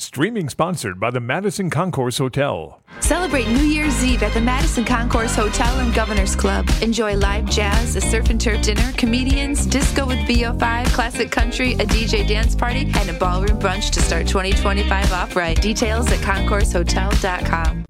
Streaming sponsored by the Madison Concourse Hotel. Celebrate New Year's Eve at the Madison Concourse Hotel and Governor's Club. Enjoy live jazz, a surf and turf dinner, comedians, disco with VO5, classic country, a DJ dance party, and a ballroom brunch to start 2025 off right. Details at concoursehotel.com.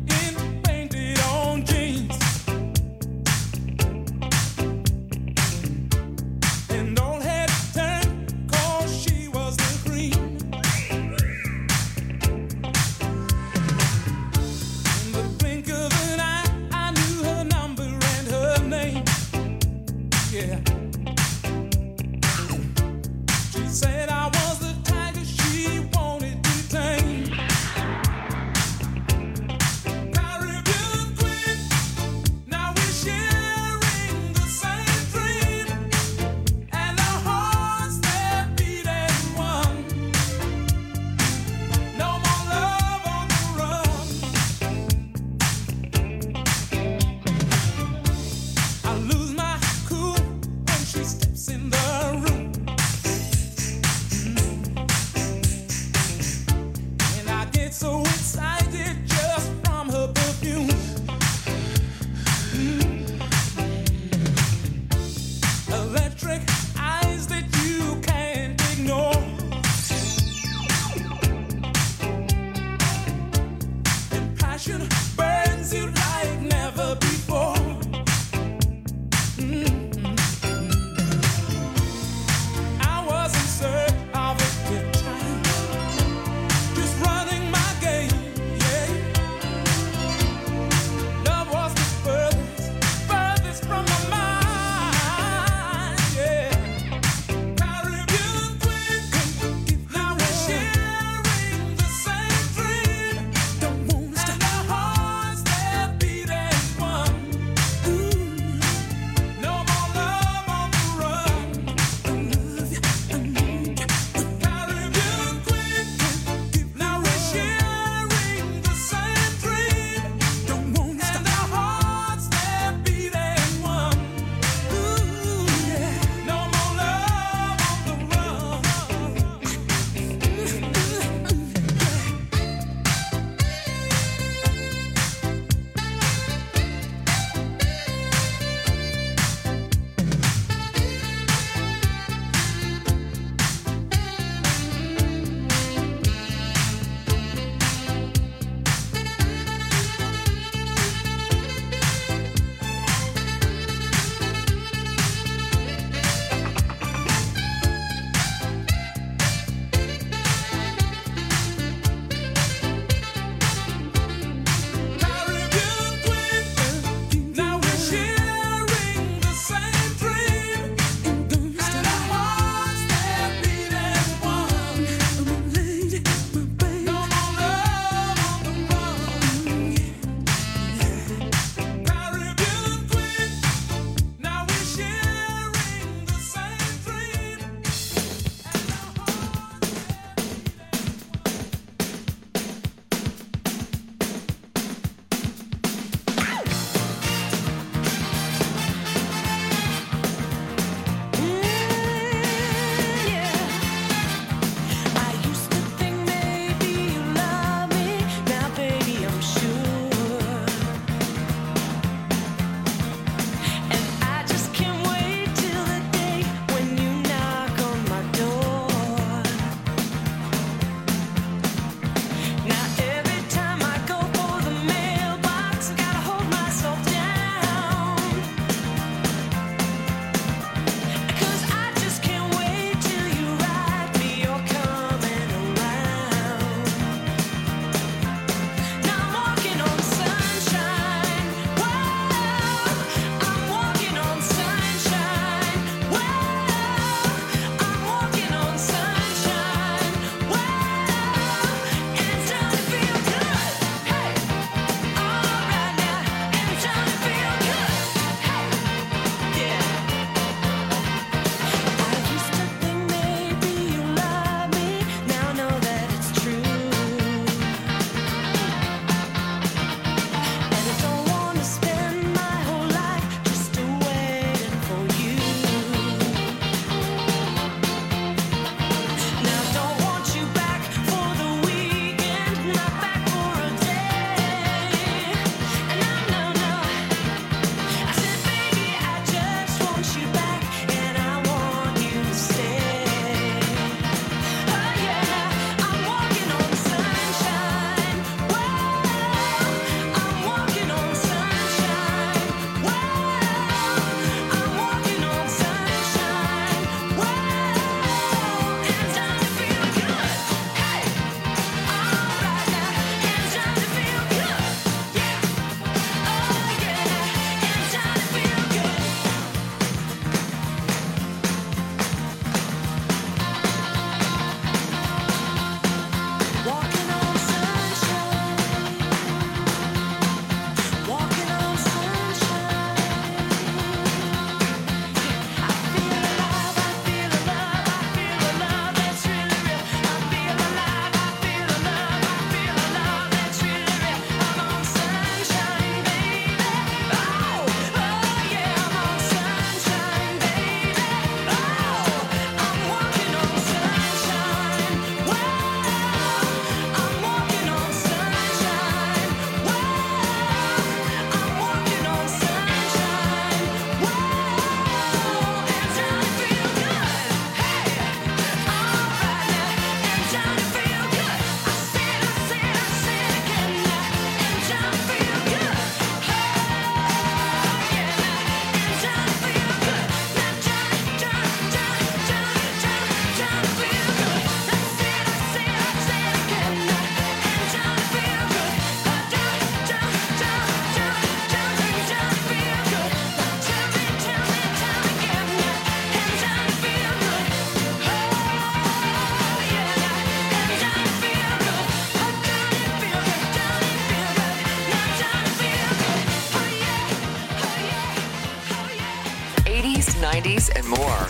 90s, and more.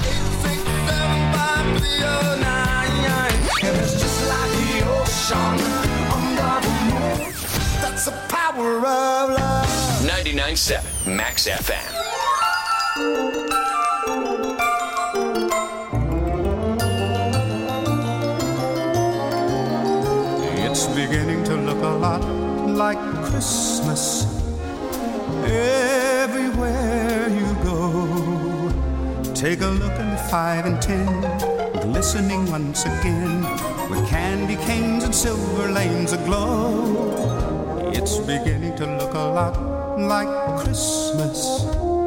It's just like the ocean under the moon. That's the power of love. 99.7 Max FM. It's beginning to look a lot like Christmas everywhere you go. Take a look in the 5 and 10, glistening once again, with candy canes and silver lanes aglow. It's beginning to look a lot like Christmas,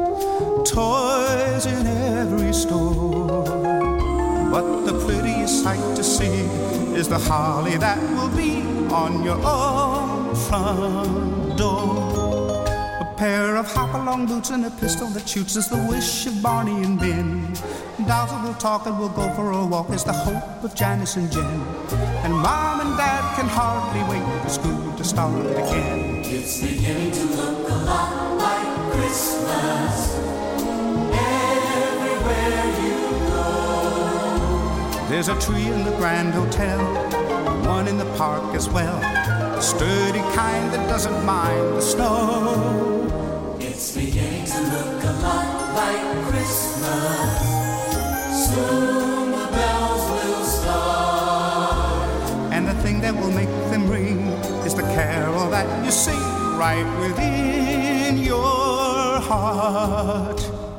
toys in every store. But the prettiest sight to see is the holly that will be on your own front door. A pair of hop-along boots and a pistol that shoots is the wish of Barney and Ben. Dolls that will talk and will go for a walk is the hope of Janice and Jen. And Mom and Dad can hardly wait for school to start again. It's beginning to look a lot like Christmas everywhere you go. There's a tree in the Grand Hotel, one in the park as well, a sturdy kind that doesn't mind the snow. It's beginning to look a lot like Christmas. Soon the bells will start. And the thing that will make them ring is the carol that you sing right within your heart.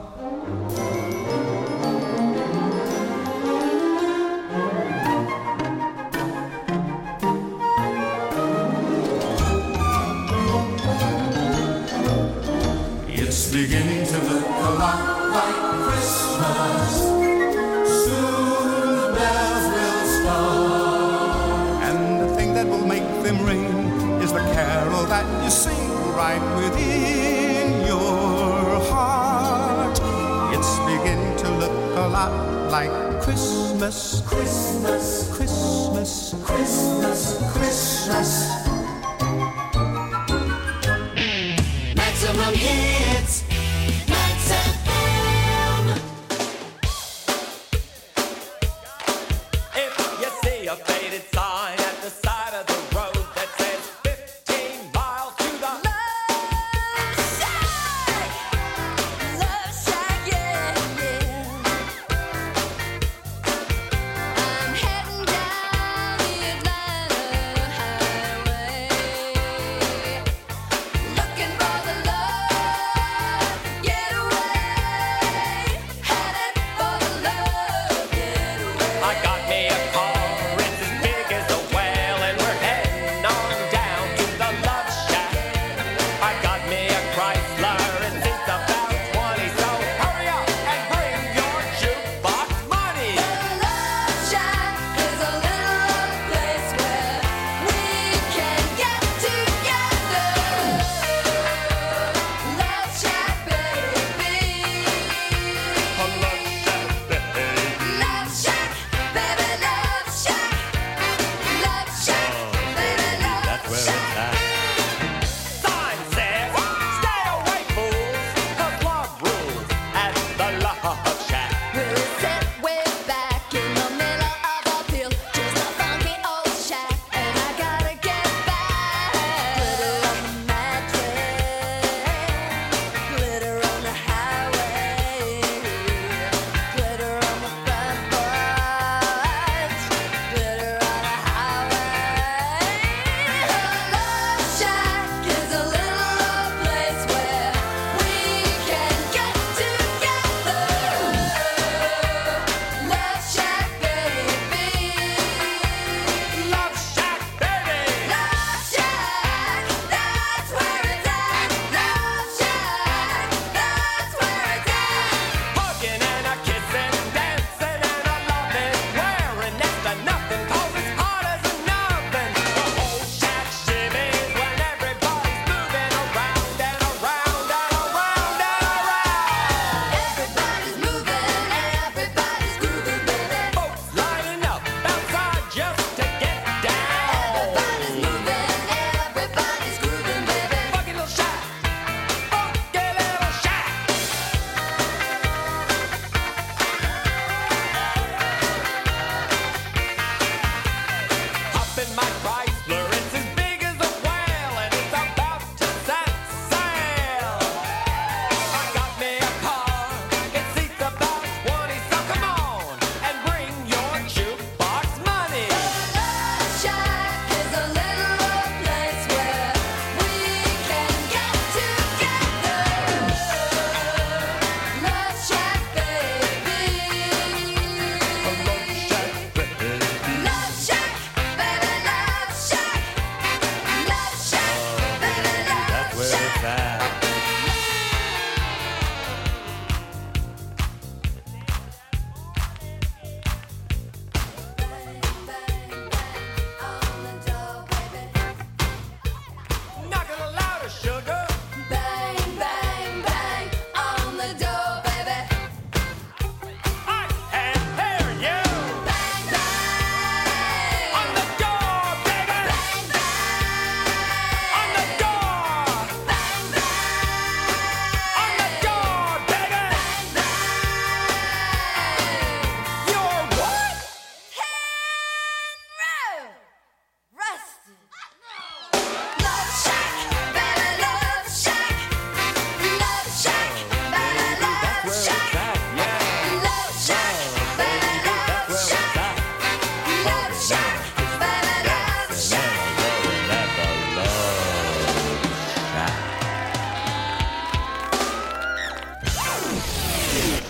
It's beginning to look a lot like Christmas. Soon the bells will start. And the thing that will make them ring is the carol that you sing right within your heart. It's beginning to look a lot like Christmas, Christmas, Christmas, Christmas, Christmas. Maximum hits, Max FM. If you see a faded sign at the side of the road that says 15 miles to the Love Shack, yeah, yeah. I'm heading down the Atlanta highway.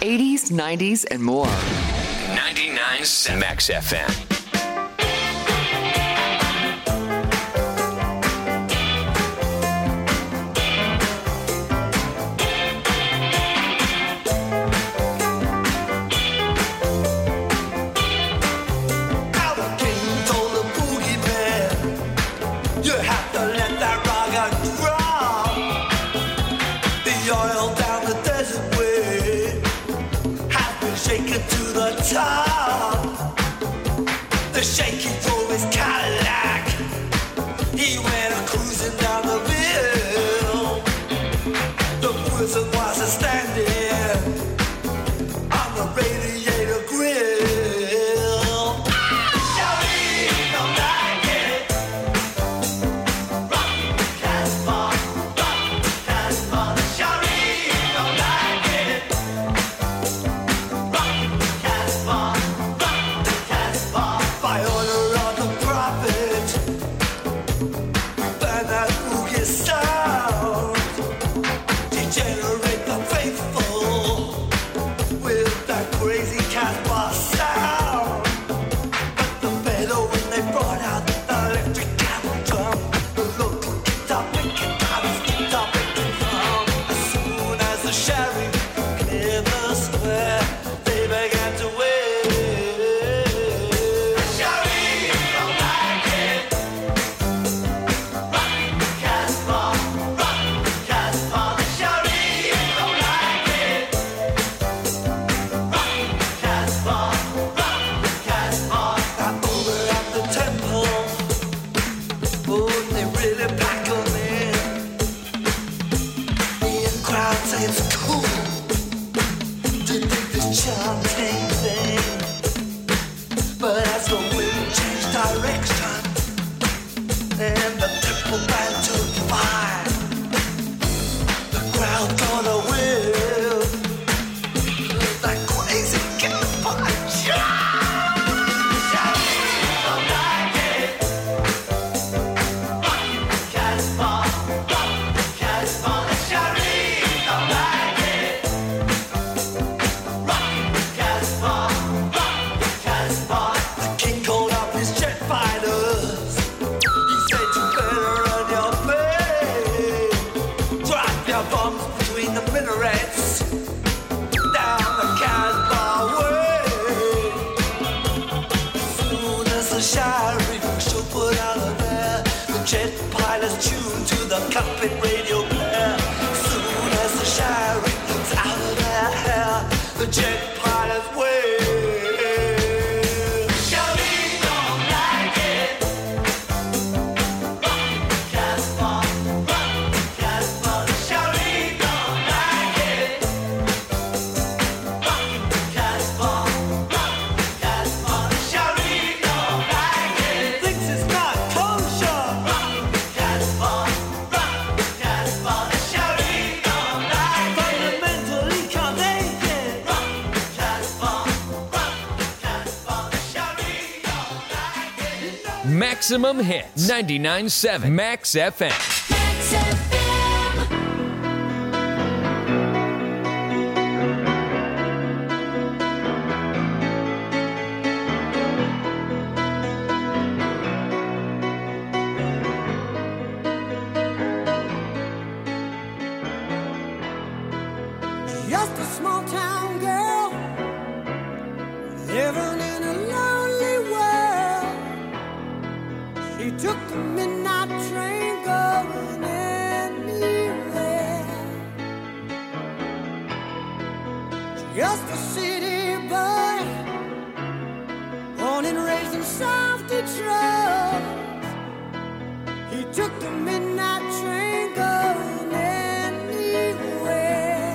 80s, 90s, and more. 99.7 Max FM. Top. The shaky drove his Cadillac. He went cruising down the hill. The person was standing on the radiator grill. Shawty, don't like it. Rock Casbah, Shawty, don't like it. By order of the prophet, burn that boogie sound, degenerate the faithful with that crazy Casbah sound. But the better when they brought out the electric cattle drum, the local guitar picking guitars from. As soon as the sheriff cleared the square, they began to wait. It's cool to think this chanting thing, but as the wind changed direction and the temple began to fire, the crowd gonna will that crazy campfire. Jet pilots tuned to the cockpit radio player. Soon as the sheriff's out of their hair, the jet pilots wave. Shawty don't like it. Rock Casbah, Shawty don't like it. Rock Casbah, Shawty don't like it. Thinks it's not kosher. Maximum hits. 99.7 Max FM. Max FM. Just a small town girl living in a lonely world. She took the midnight train going anywhere. Just a city boy, born and raised in South Detroit. He took the midnight train going anywhere.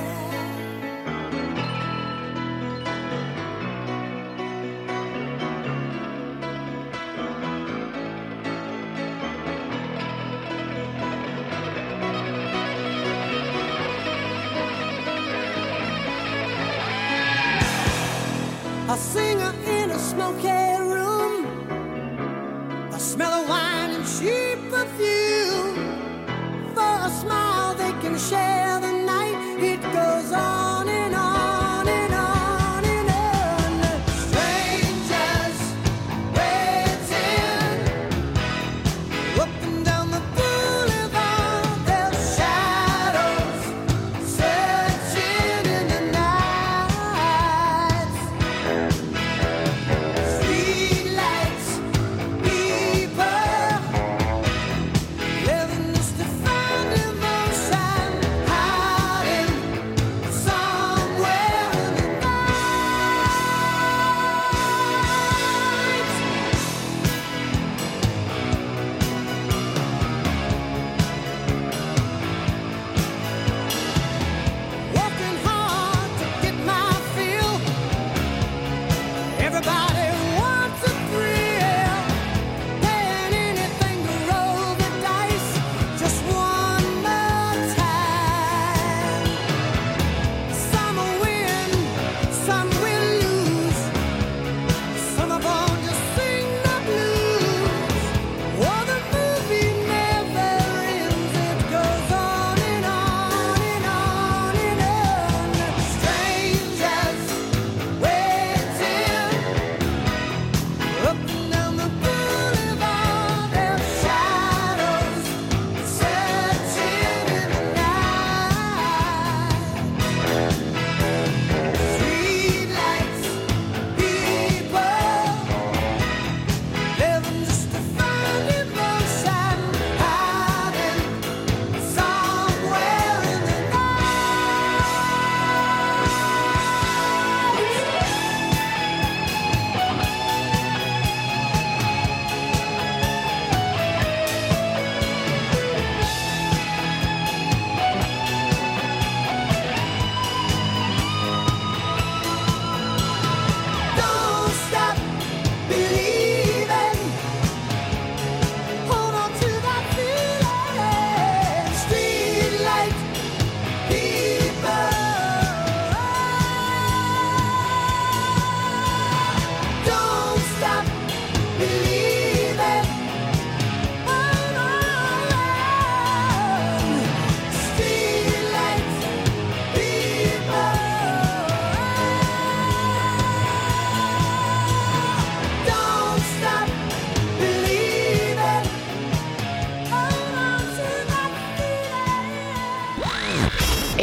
A singer in a smoky room, the smell of wine and cheap perfume. For a smile they can share the night. It goes on and on and on.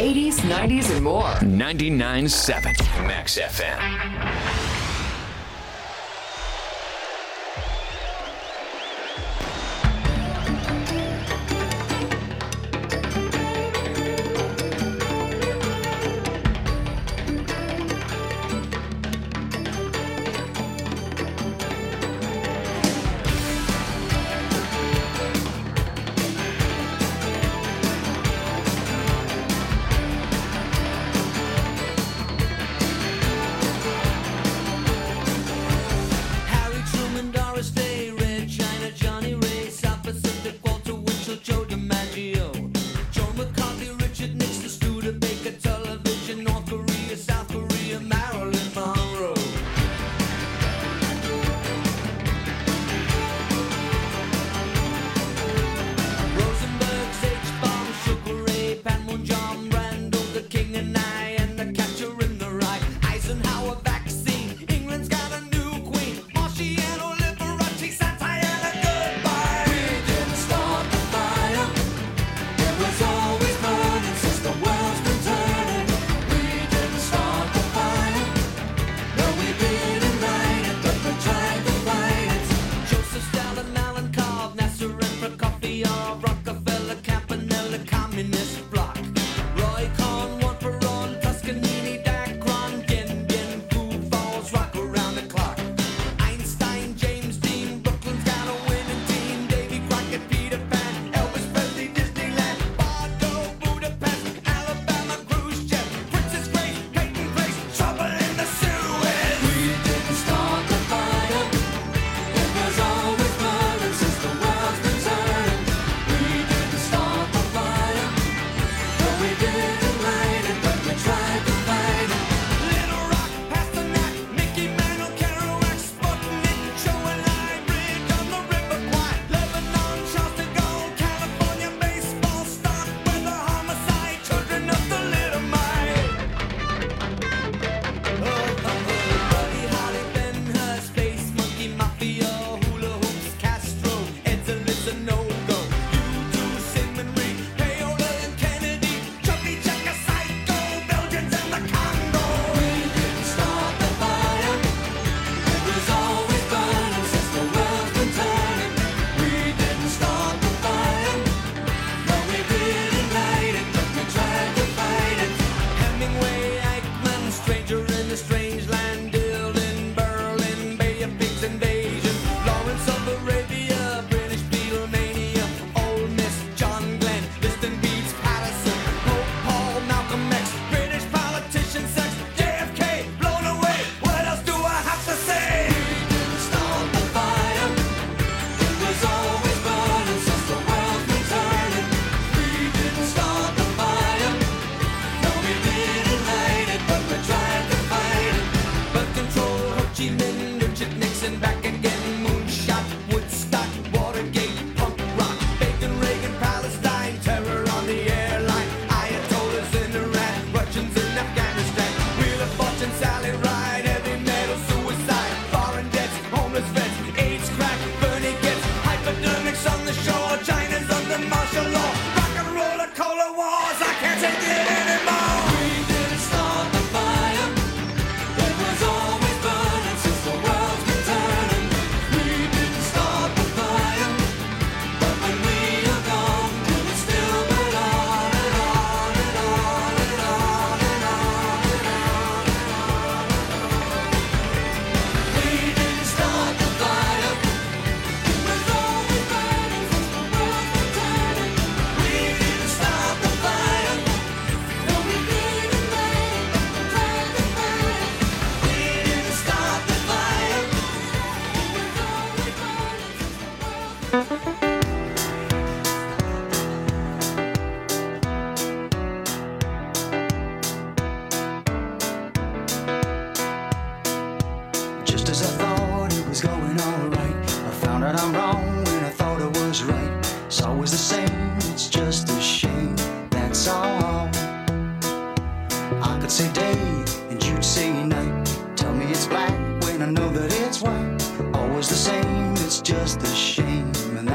80s, 90s, and more. 99.7 Max FM.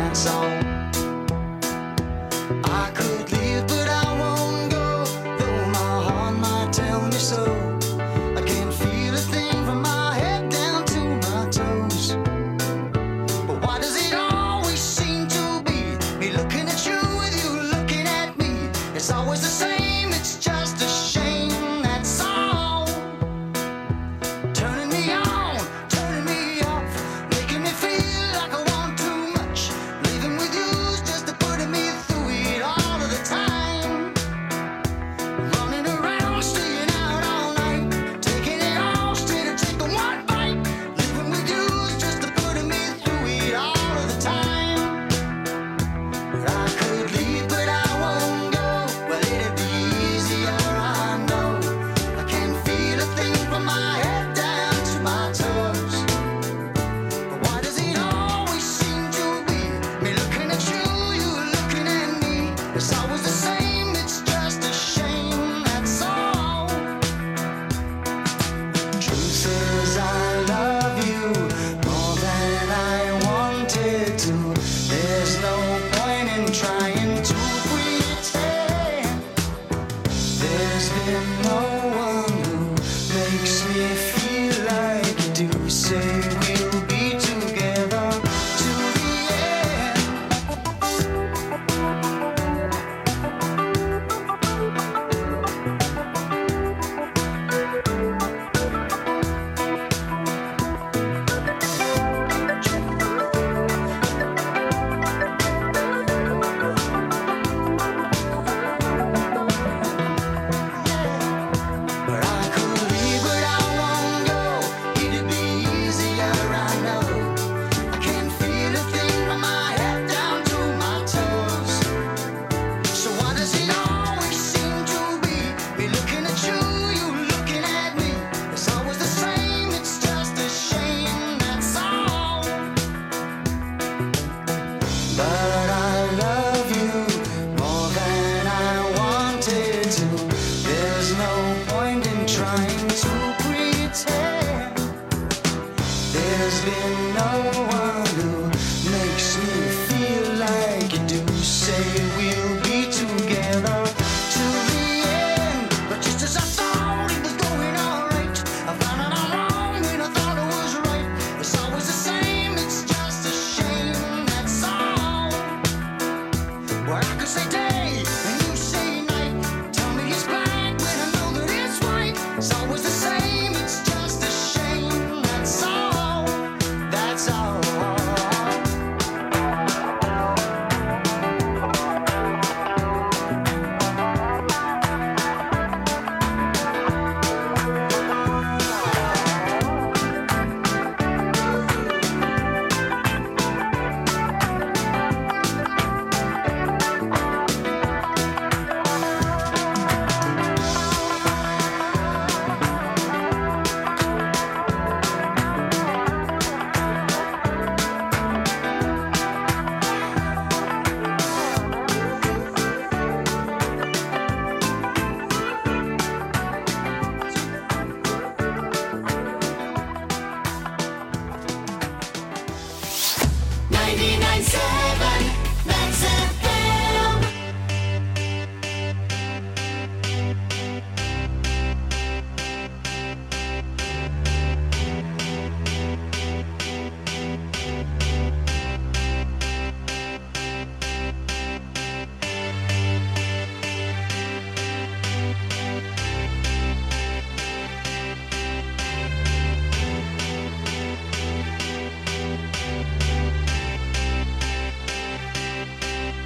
I could leave, but I won't go. Though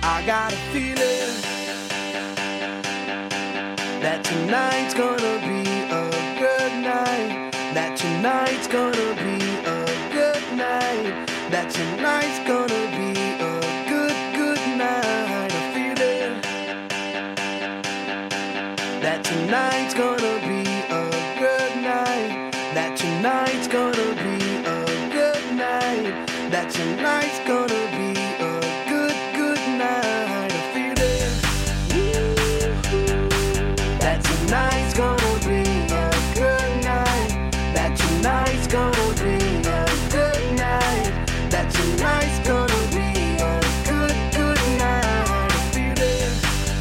I got a feeling that tonight's gonna be a good night. That tonight's gonna be a good night. That tonight's gonna be a good, good night. A feeling that tonight's gonna be a good night. That tonight's gonna be a good night. That tonight's gonna be a good, good night. A feeling that tonight's gonna be a good night. That tonight's gonna be a good night. That tonight's gonna be a good, good night. A feeling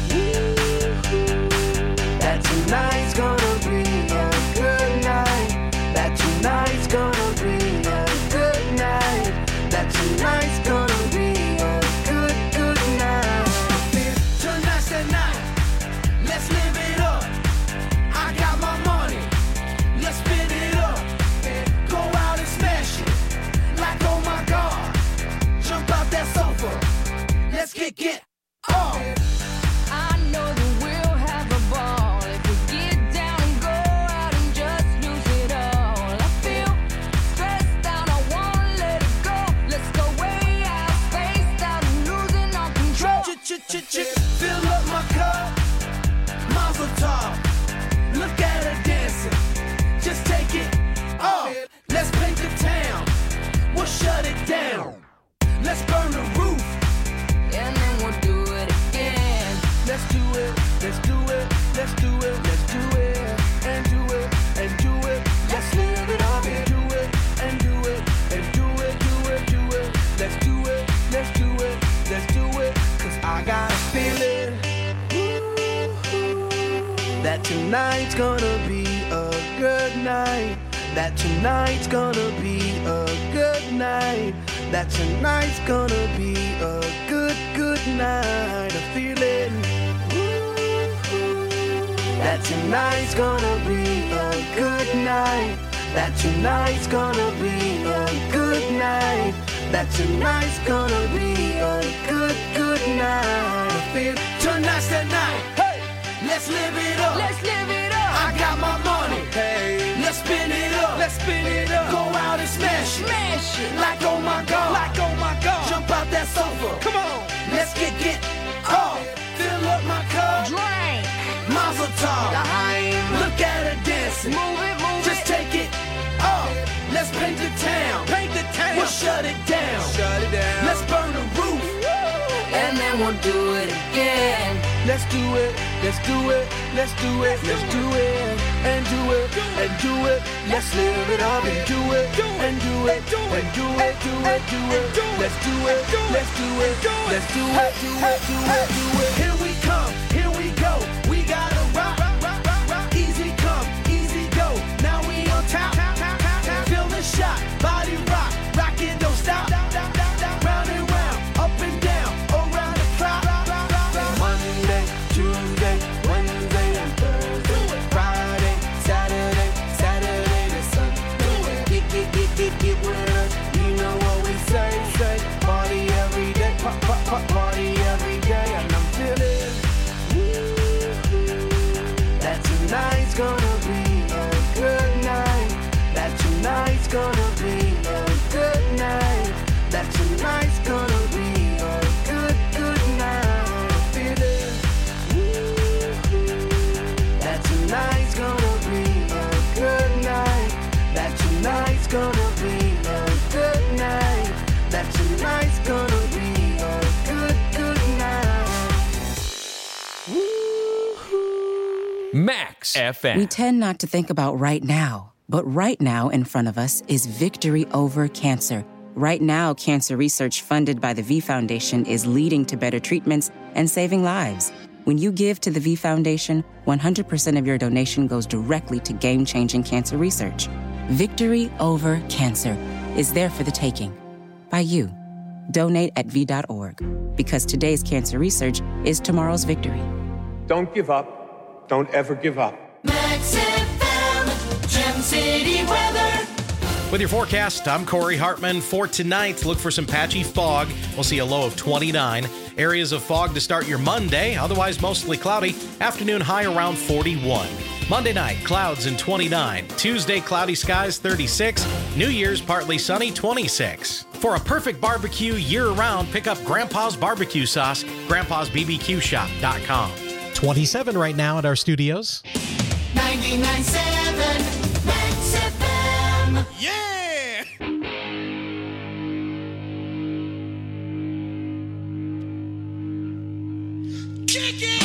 that tonight's gonna be a good night. That tonight's gonna be a good night. That tonight's gonna be a good, good night. Tonight's the night. Let's live it up. I got my money. Let's spin it up. Go out and smash it. Like, oh my God. Jump out that sofa. Let's get off. I know that we'll have a ball if we get down and go out and just lose it all. I feel stressed out, I wanna let it go. Let's go way out, spaced out, and losing all control. Fill up my cup. Mazel tov. Look at her dancing. Just take it off. Let's paint the town. We'll shut it down. Let's burn the roof. And then we'll do it again. Let's do it. Let's do it. Let's do it. Let's do it. And do it. And do it. Let's live it up and do it. And do it. And do it. Do it. Do it. Let's do it. Let's do it. Let's do it. 'Cause I got a feeling that tonight's gonna be a good night. That tonight's gonna be a good night. That tonight's gonna be a good, good night. A feeling that tonight's gonna be a good night. That tonight's gonna be a good night. That tonight's gonna be a good, good night. I feel tonight's the night. Hey, let's live it up. Let's live it up. I got my money. Hey, let's spin it up. Let's spin it up. Go out and smash it. Smash it. Like, oh my God. Like, oh my God. Jump out that sofa. Come on. Let's get off. Fill up my cup. Drink. Mazel tov. Look at her dancing. Move it, move Just it. take it off. Let's paint the town. Paint the town. We'll shut it down. Shut it down. Let's burn the roof. And then we'll do it again. Let's do it. Let's do it. Let's do it. Let's do it. And do it. And do it. Let's live it up and do it. And do it. And do it. Do it. Do it. Let's do it. Let's do it. Let's do it. Do it. Do it. Do it. Here we come. Here we go. We gotta rock. Easy come. Easy go. Now we on top. Feel the shot. Body rock. Rockin', don't stop. Round and round. Up and down. Around the clock. Monday, Tuesday, Wednesday, and Thursday. Friday, Saturday, Saturday to Sunday. Get with us. You know what we say. Party every day. Party every day. And I'm feeling that tonight's gonna be a good night. That tonight's gonna be a good night. That tonight's gonna be a good, good night. Feeling that tonight's gonna be a good night. That tonight's gonna be a good night. That tonight's gonna be a good, good night. Max FM. We tend not to think about right now, but right now in front of us is victory over cancer. Right now, cancer research funded by the V Foundation is leading to better treatments and saving lives. When you give to the V Foundation, 100% of your donation goes directly to game-changing cancer research. Victory over cancer is there for the taking. By you. Donate at V.org. Because today's cancer research is tomorrow's victory. Don't give up. Don't ever give up. Max FM, Gem City weather. With your forecast, I'm Corey Hartman. For tonight, look for some patchy fog. We'll see a low of 29. Areas of fog to start your Monday, otherwise mostly cloudy. Afternoon high around 41. Monday night, clouds and 29. Tuesday, cloudy skies, 36. New Year's, partly sunny, 26. For a perfect barbecue year-round, pick up Grandpa's Barbecue Sauce, grandpa'sbbqshop.com. 27 right now at our studios. 99.7 Max FM. Yeah! Kick it!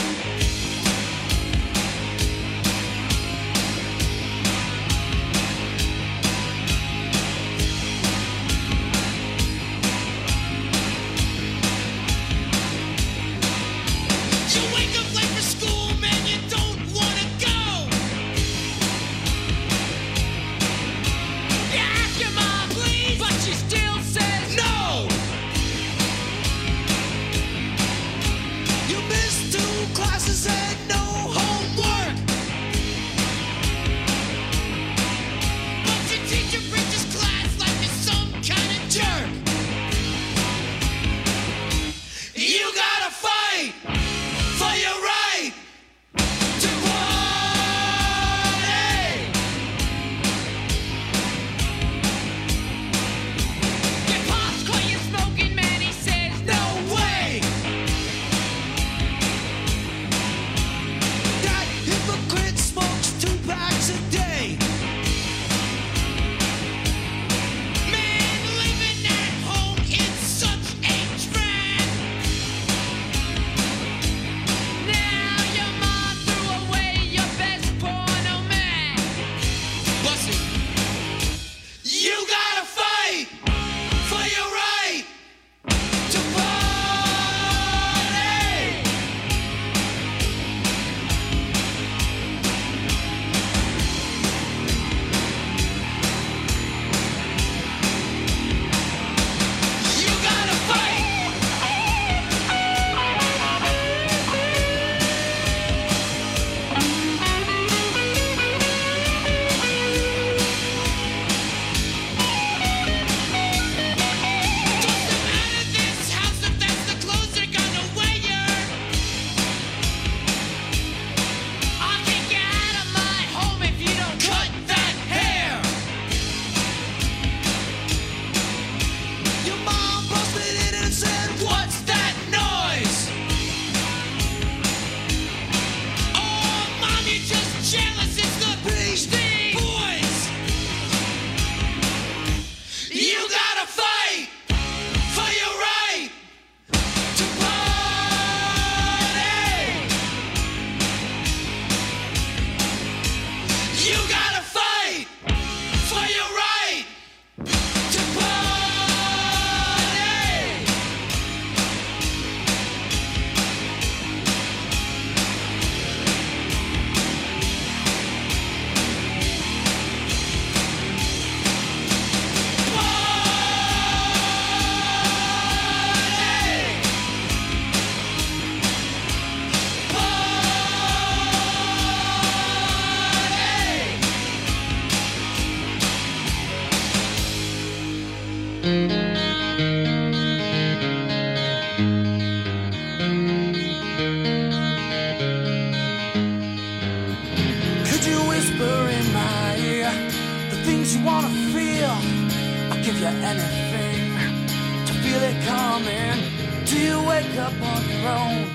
Could you whisper in my ear the things you wanna feel? I'll give you anything to feel it coming. Do you wake up on your own?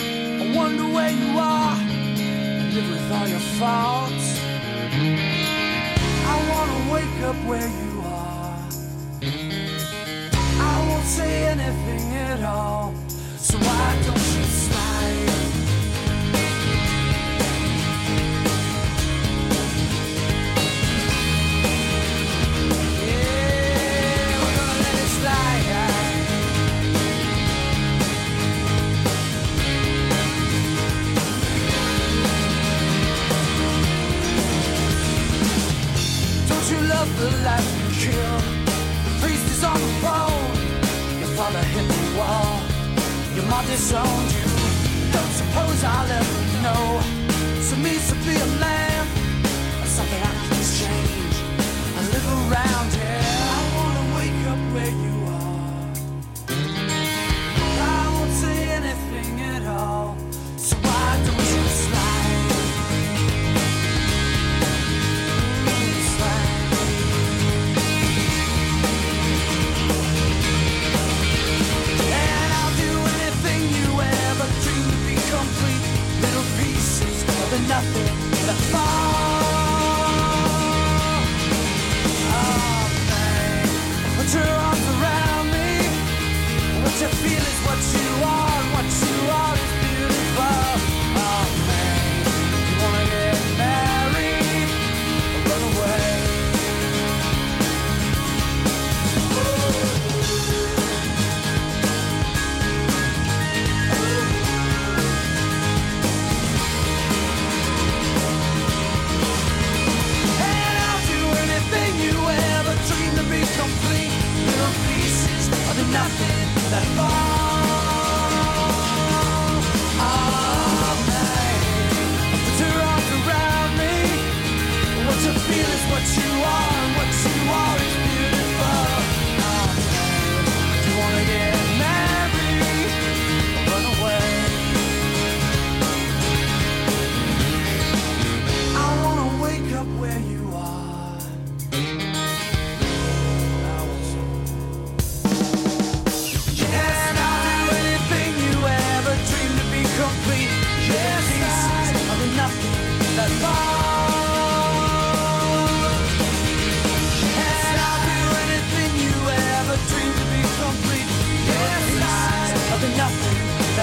I wonder where you are and live with all your faults. I wanna wake up where you are. I won't say anything at all. So why don't you slide? The life you killed, the priest is on the phone. Your father hit the wall, your mom disowned you. Don't suppose I'll ever know. So means to be a man, or something I can exchange. I live around here. I wanna wake up where you are. I won't say anything.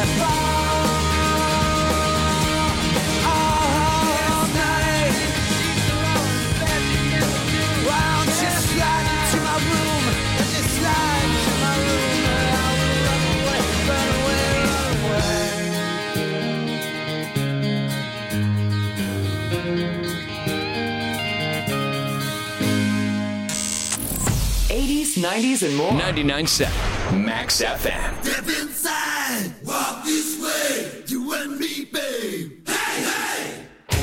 '80s, '90s, and more. 99.7 Max FM. Step inside, walk this way, you and me, babe. Hey, hey!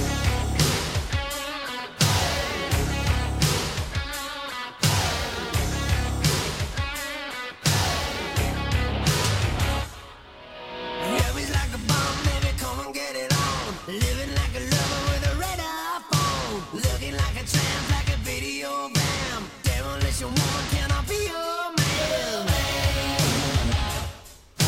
Yeah, we like a bomb, baby, come and get it on. Living like a lover with a radar phone. Looking like a tramp, like a video bam. Demolition woman, can I be your man?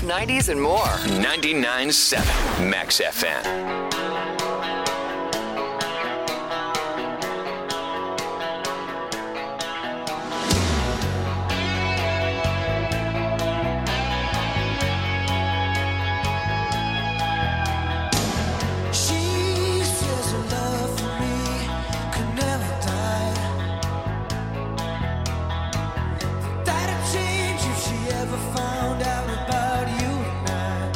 90s and more. 99.7 Max FM. She says her love for me could never die. That'd change if she ever found out about you and I.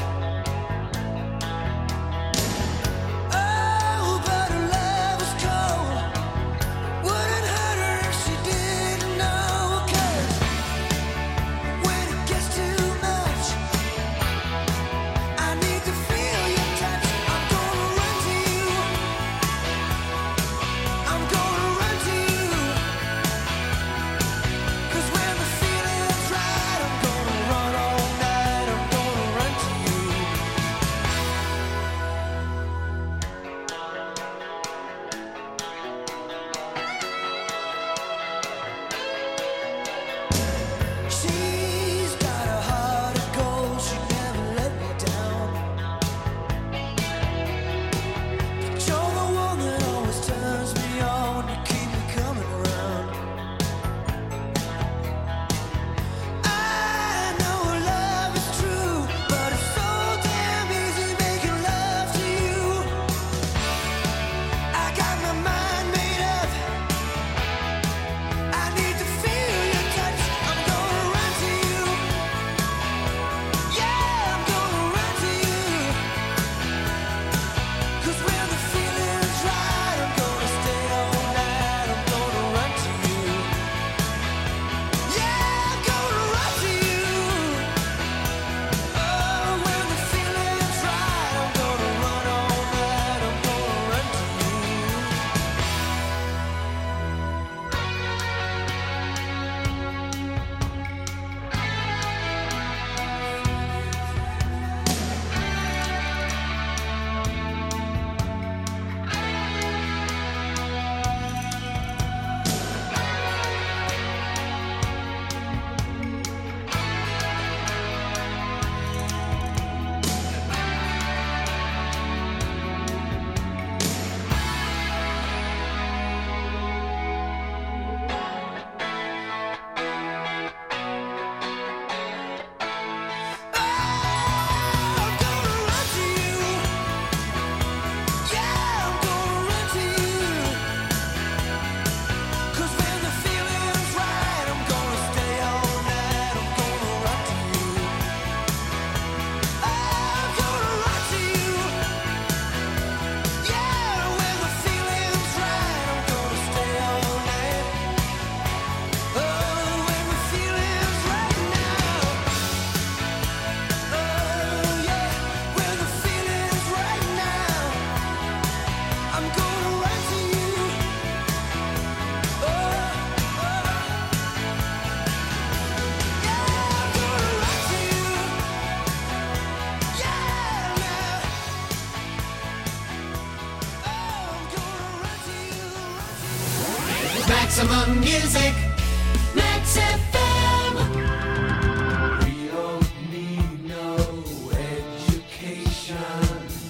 Oh, but her love was cold. Wouldn't hurt her if she didn't know. 'Cause when it gets too much, I need to feel your touch. I'm gonna run to you. I'm gonna run to you. 'Cause when the feeling's right, I'm gonna run all night. I'm gonna run to you. She's got a heart of gold. She never let me down. But you're the one that always turns me on. You keep me coming around. I know love is true, but it's so damn easy making love to you. I got my mind made up. I need to feel your touch. I'm gonna run to you. Yeah, I'm gonna run to you. 'Cause when the feeling's right, I'm gonna stay all night. I'm gonna run to you. Yeah, I'm gonna run to you. Oh, when the feeling's right, I'm gonna run all night. I'm gonna run to you. I'm gonna run to you. Yeah, I'm gonna run to you. 'Cause when the feeling's right, I'm gonna stay all night. I'm gonna run to you. I'm gonna run to you. Yeah, when the feeling's right, I'm gonna stay all night. Oh, when the feeling's right now. Oh yeah, when the feeling's right now, I'm gonna run to you. Oh, yeah, I'm gonna run to you. Yeah, yeah. Oh, I'm gonna run to you. Maximum music. Max FM. We don't need no education.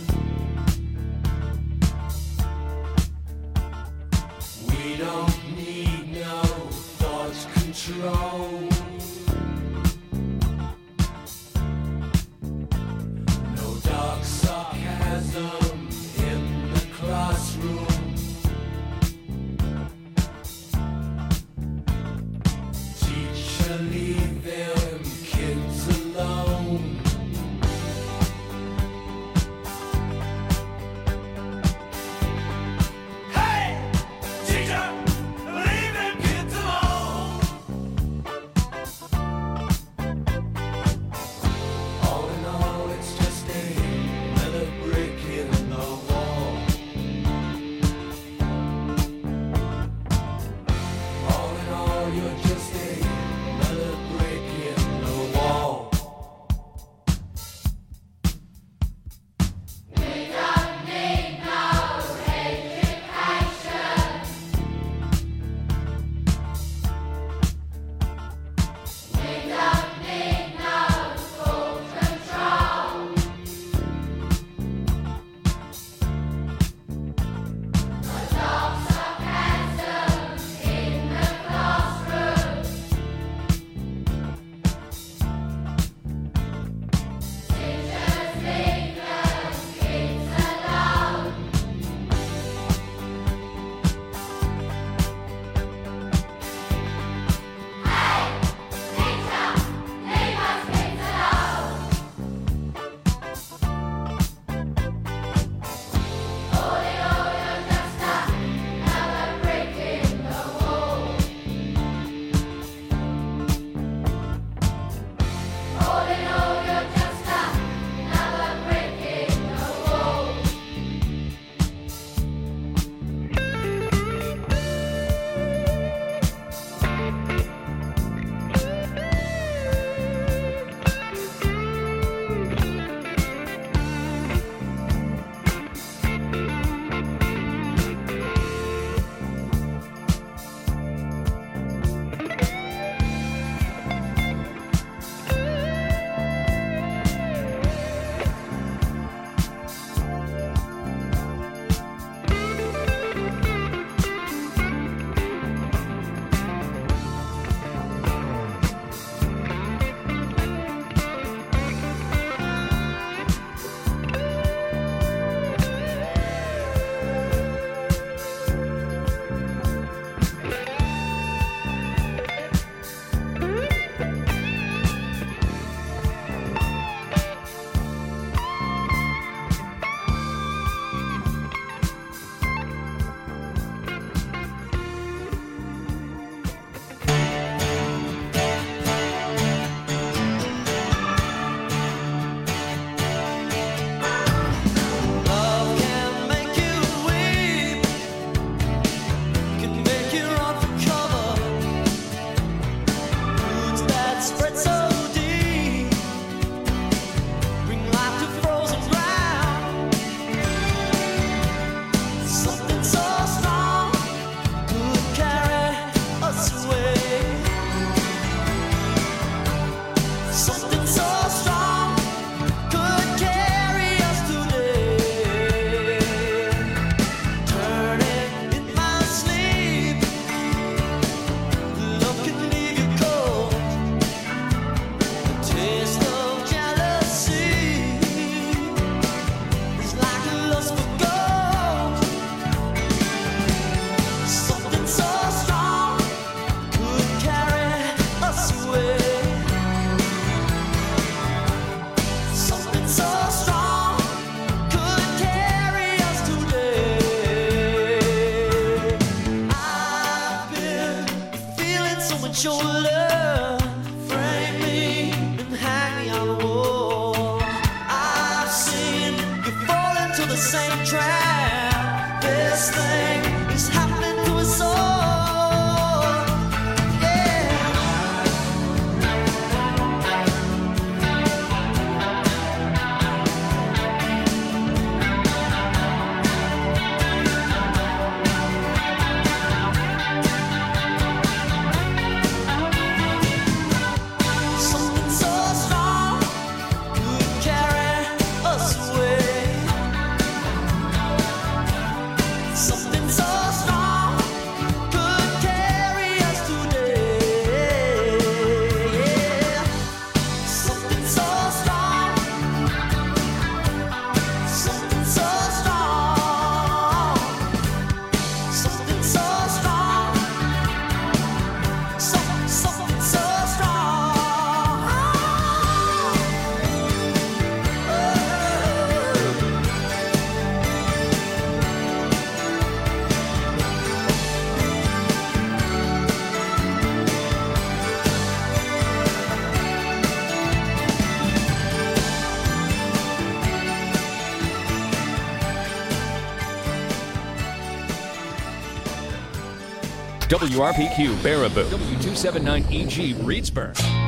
We don't need no thought control. No dark sarcasm in the classroom. Teach on the wall. I've seen you fall into the same trap. This thing is happening to us all. Yeah. Something so strong could carry us away. Something so strong could carry us today. Yeah. Something so strong. Something so strong. Something so strong. Something so strong. WRPQ Baraboo, W279EG Reedsburg.